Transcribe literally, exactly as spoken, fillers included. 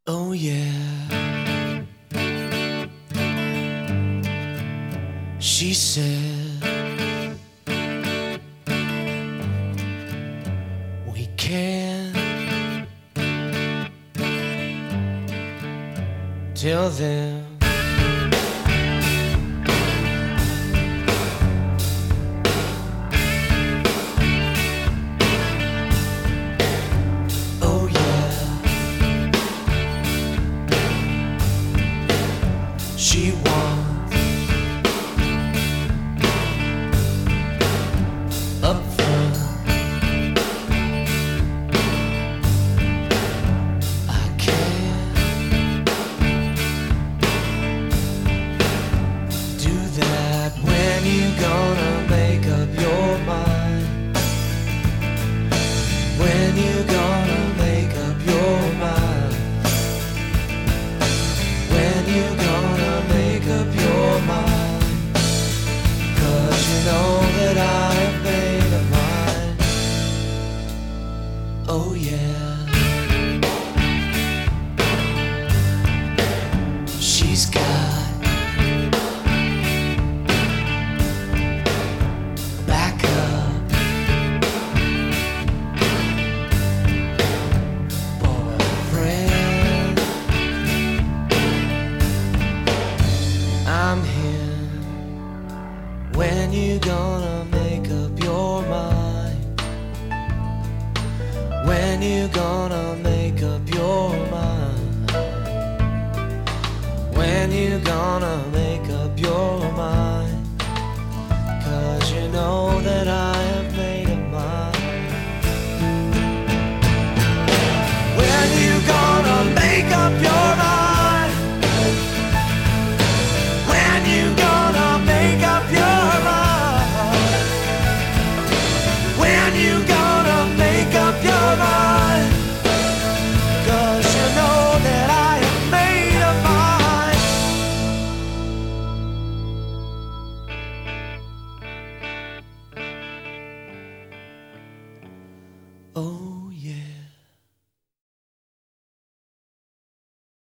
Oh yeah, she said we can't. Till then, oh yeah, she wants up front. I can't do that. When you gonna make up your mind? When you gonna make up your mind? When you gonna make up your mind? 'Cause you know that I have made up mine. Oh yeah, she's got back up boyfriend. I'm here. When you gonna make up your mind? When you gonna make up your mind? When you gonna make up your mind? 'Cause you know that I have made up mine. When you gonna make up your mind? When you gonna make up your mind? When you gonna make up your mind? 'Cause you know that I have made up mine. Oh yeah.